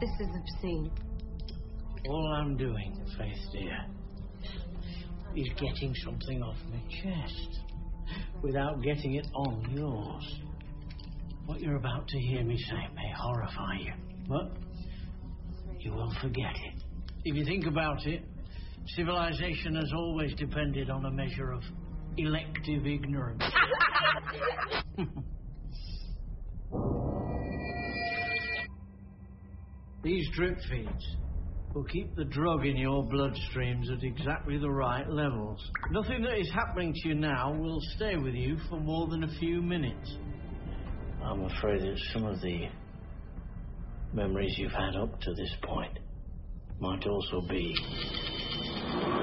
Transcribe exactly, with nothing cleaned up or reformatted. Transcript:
This is obscene. All I'm doing, Faith dear, is getting something off my chest without getting it on yours. What you're about to hear me say may horrify you, but you will forget it. If you think about it, civilization has always depended on a measure of elective ignorance. These drip feeds will keep the drug in your bloodstreams at exactly the right levels. Nothing that is happening to you now will stay with you for more than a few minutes. I'm afraid that some of the memories you've had up to this point might also be